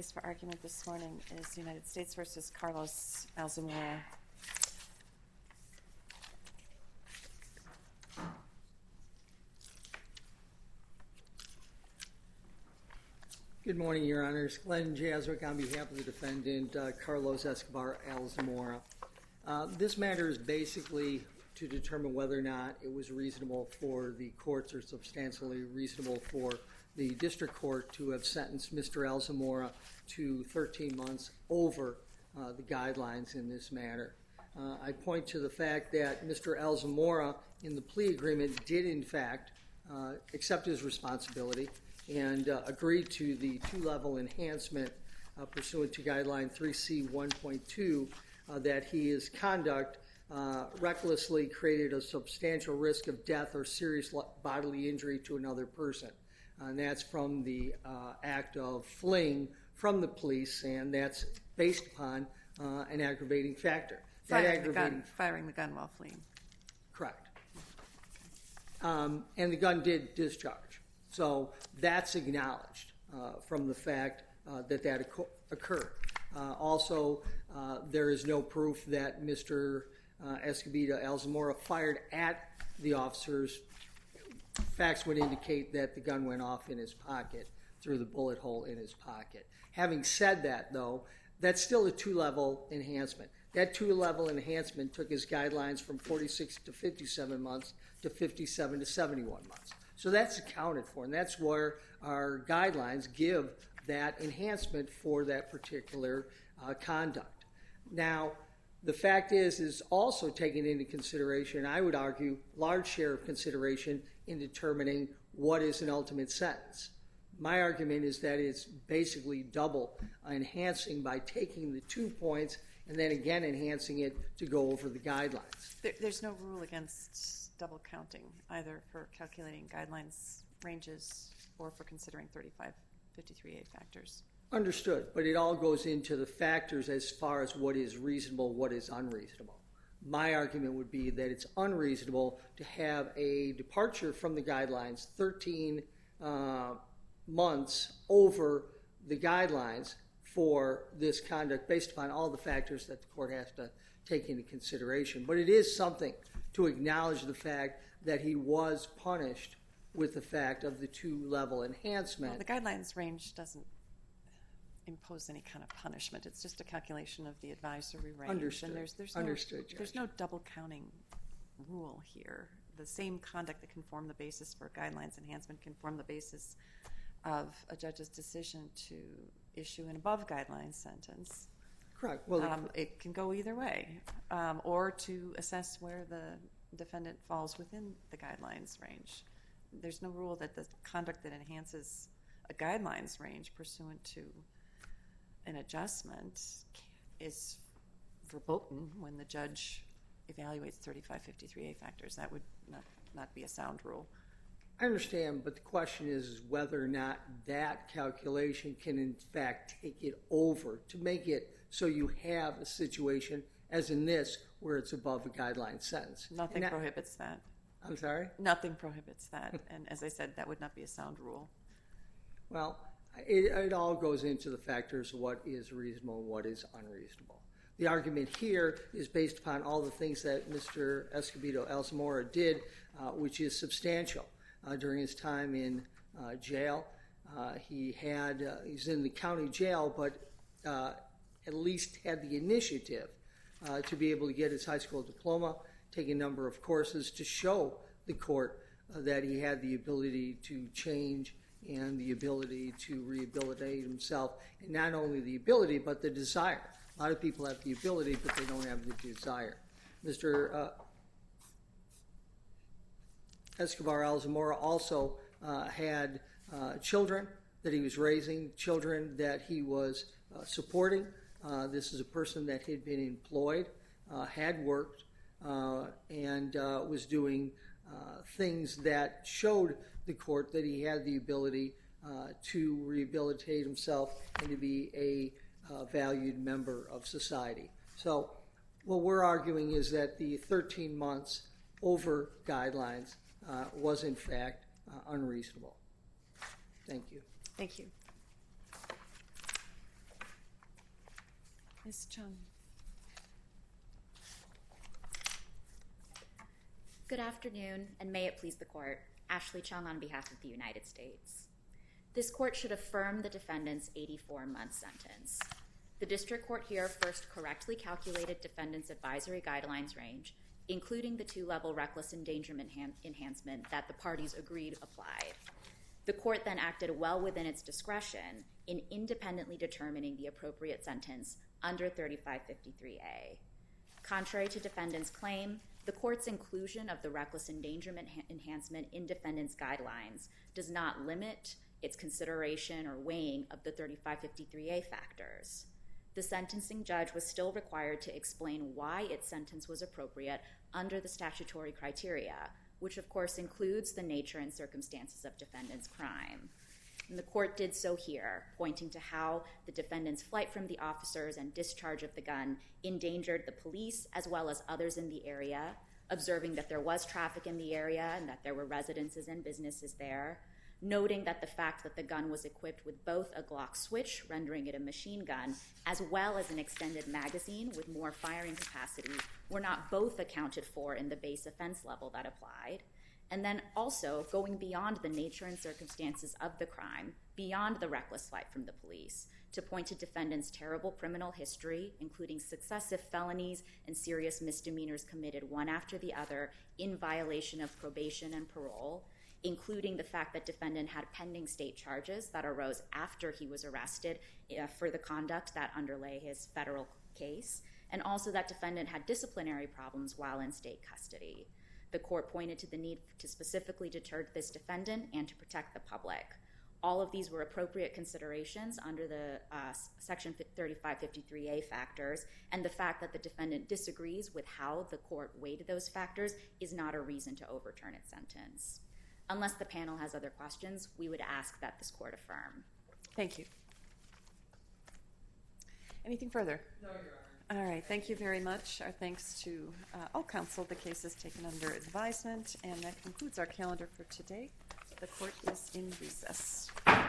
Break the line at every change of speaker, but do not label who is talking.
case for argument this morning is United States v. Carlos Alzamora.
Good morning, Your Honors. Glenn Jaswick on behalf of the defendant, Carlos Escobar Alzamora. This matter is basically to determine whether or not it was reasonable for the courts or substantially reasonable for the district court to have sentenced Mr. Alzamora to 13 months over the guidelines in this matter. I point to the fact that Mr. Alzamora in the plea agreement did in fact accept his responsibility and agreed to the two-level enhancement pursuant to Guideline 3C 1.2 that his conduct recklessly created a substantial risk of death or serious bodily injury to another person. And that's from the act of fleeing from the police, and that's based upon an aggravating factor.
Firing the gun while fleeing.
Correct. And the gun did discharge. So that's acknowledged from the fact that occurred. Also, there is no proof that Mr. Escobar Alzamora fired at the officers. Facts would indicate that the gun went off in his pocket through the bullet hole in his pocket. Having said that, though, that's still a two-level enhancement. That two-level enhancement took his guidelines from 46 to 57 months to 57 to 71 months. So that's accounted for, and that's where our guidelines give that enhancement for that particular conduct. Now, the fact is also taken into consideration, I would argue, large share of consideration in determining what is an ultimate sentence. My argument is that it's basically double enhancing by taking the 2 points and then again enhancing it to go over the guidelines.
There's no rule against double counting, either for calculating guidelines ranges or for considering 3553A factors.
Understood, but it all goes into the factors as far as what is reasonable, what is unreasonable. My argument would be that it's unreasonable to have a departure from the guidelines 13 months over the guidelines for this conduct based upon all the factors that the court has to take into consideration. But it is something to acknowledge the fact that he was punished with the fact of the two-level enhancement.
Well, the guidelines range doesn't impose any kind of punishment. It's just a calculation of the advisory range.
Understood.
And there's no double counting rule here. The same conduct that can form the basis for guidelines enhancement can form the basis of a judge's decision to issue an above-guidelines sentence.
Correct. Well,
it can go either way, or to assess where the defendant falls within the guidelines range. There's no rule that the conduct that enhances a guidelines range pursuant to an adjustment is verboten when the judge evaluates 3553A factors. That would not be a sound rule.
I understand, but the question is whether or not that calculation can in fact take it over to make it so you have a situation, as in this, where it's above a guideline sentence.
Nothing prohibits that.
I'm sorry?
Nothing prohibits that. And as I said, that would not be a sound rule.
Well, it all goes into the factors of what is reasonable and what is unreasonable. The argument here is based upon all the things that Mr. Escobar Alzamora did, which is substantial. During his time in jail, he's in the county jail, but at least had the initiative to be able to get his high school diploma, take a number of courses to show the court that he had the ability to change and the ability to rehabilitate himself. And not only the ability, but the desire. A lot of people have the ability, but they don't have the desire. Mr. Escobar Alzamora also had children that he was raising, children that he was supporting. This is a person that had been employed, had worked, and was doing things that showed the court that he had the ability to rehabilitate himself and to be a valued member of society. So what we're arguing is that the 13 months over guidelines was in fact unreasonable. Thank you.
Thank you. Ms. Chung.
Good afternoon, and may it please the Court. Ashley Chung on behalf of the United States. This Court should affirm the defendant's 84-month sentence. The District Court here first correctly calculated defendant's advisory guidelines range, including the 2-level reckless endangerment enhancement that the parties agreed applied. The Court then acted well within its discretion in independently determining the appropriate sentence under 3553A. Contrary to defendant's claim, the Court's inclusion of the reckless endangerment enhancement in defendant's guidelines does not limit its consideration or weighing of the 3553A factors. The sentencing judge was still required to explain why its sentence was appropriate under the statutory criteria, which of course includes the nature and circumstances of defendant's crime. And the Court did so here, pointing to how the defendant's flight from the officers and discharge of the gun endangered the police as well as others in the area, observing that there was traffic in the area and that there were residences and businesses there, noting that the fact that the gun was equipped with both a Glock switch, rendering it a machine gun, as well as an extended magazine with more firing capacity were not both accounted for in the base offense level that applied. And then also going beyond the nature and circumstances of the crime, beyond the reckless flight from the police, to point to defendant's terrible criminal history, including successive felonies and serious misdemeanors committed one after the other in violation of probation and parole, including the fact that defendant had pending state charges that arose after he was arrested for the conduct that underlay his federal case, and also that defendant had disciplinary problems while in state custody. The Court pointed to the need to specifically deter this defendant and to protect the public. All of these were appropriate considerations under the Section 3553A factors, and the fact that the defendant disagrees with how the Court weighed those factors is not a reason to overturn its sentence. Unless the panel has other questions, we would ask that this Court affirm.
Thank you. Anything further?
No, Your Honor.
All right, thank you very much. Our thanks to all counsel. The case is taken under advisement, and that concludes our calendar for today. The Court is in recess.